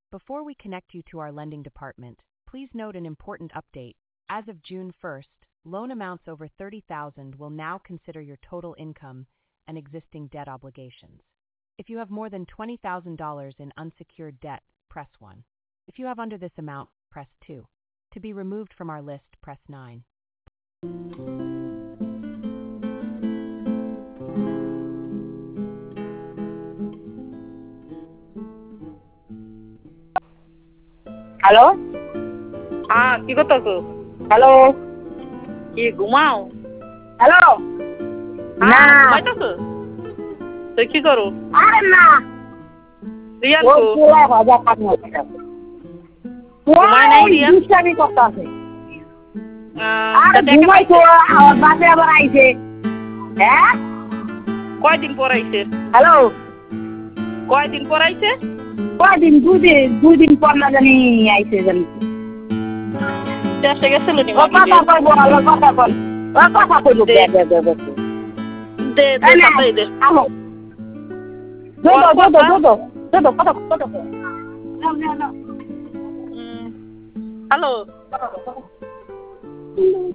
Before we connect you to our lending department, please note an important update. As of June 1st, loan amounts over $30,000 will now consider your total income and existing debt obligations. If you have more than $20,000 in unsecured debt, press 1. If you have under this amount, press 2. To be removed from our list, press 9. Hello হ্যাঁ কি করতেছো? Hello কি ঘুমাও? Hello না ঘুমাইতেছো? তুই কি করো? আরে না রিয়ান ও কো? চুলা ভাজা কাজ করতে ঘুমায় নাই রিয়ান? দুষ্টামি করতে আছে আরে তা দেখে ঘুমাই তো পাইছে? আমার বাসে আবার আইছে হ্যাঁ কয়দিন পর আইছে? হ্যালো কয়দিন পর আইছে? কয়দিন দুদিন পর না জানি আইছে জানি দেশে গেছিল নি ও কথা কইব ও কথা কই ও কথা কইব দে দে দে দে দে দে তাই দে। আমো দো কথা হ্যালো